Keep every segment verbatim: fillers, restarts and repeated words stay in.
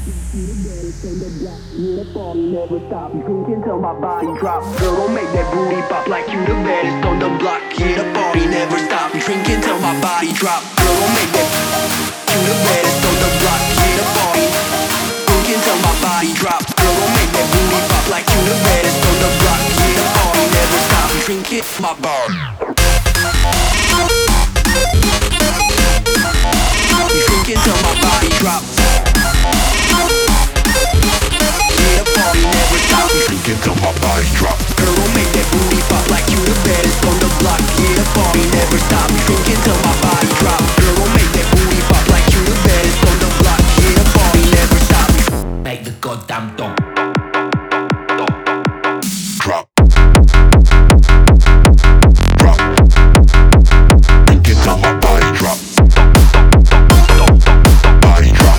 Yeah, the party never stop. Drinking till my body drop. Girl, don't make that booty pop like you the baddest on the block. Yeah, the party never stop. Drinking till my body drop. Girl, don't make that you the baddest on the block. Yeah, the party drinking till my body drop. Girl, don't make that booty pop like you the baddest on the block. Yeah, the party never stop. Drinking my bar. Drinking till my body drop. Party never stop. Drinking till my body drop. Girl, don't make that booty pop like you the baddest on the block. Yeah, the party never stop. Drinking till my body drop. Girl, don't make that booty pop like you the baddest on the block. Yeah, the party never stop. Make the goddamn dog drop. Drop. Drinking till my body drop. Body drop.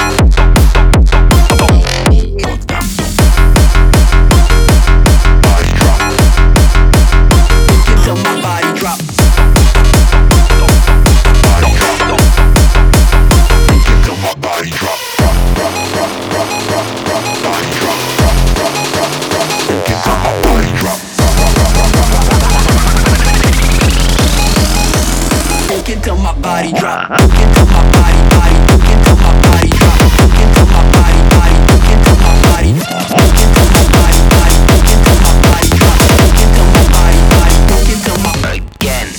Till my body drop, looking till my body, body, looking till my body drop, looking till my body, body, looking till my body, looking till my body, body, looking till my body drop, looking till my body, body, looking till my again.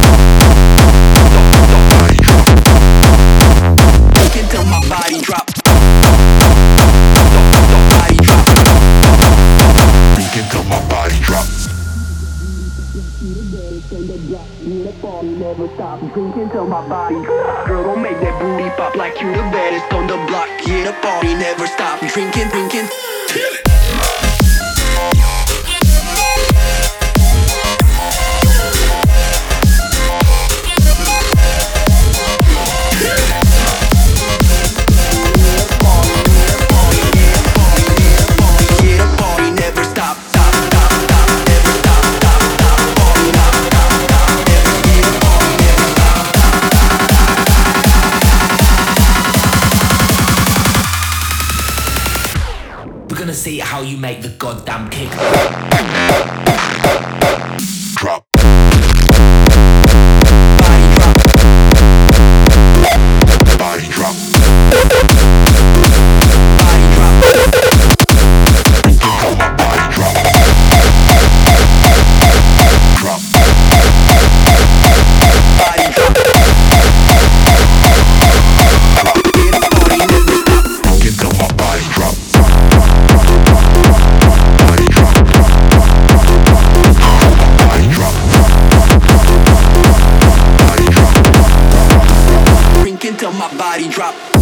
Body drop, looking till my body drop, body drop, looking till my body drop. Yeah, the party never stop. Drinking till my body drop. Girl, don't make that booty pop like you the baddest on the block. Yeah, the party never stop. Drinking, drinking. See how you make the goddamn kick drop. Body drop. Body drop. Body drop. How my body drop. Drop. Body drop. Drop. Get till my body drop. Till my body drop.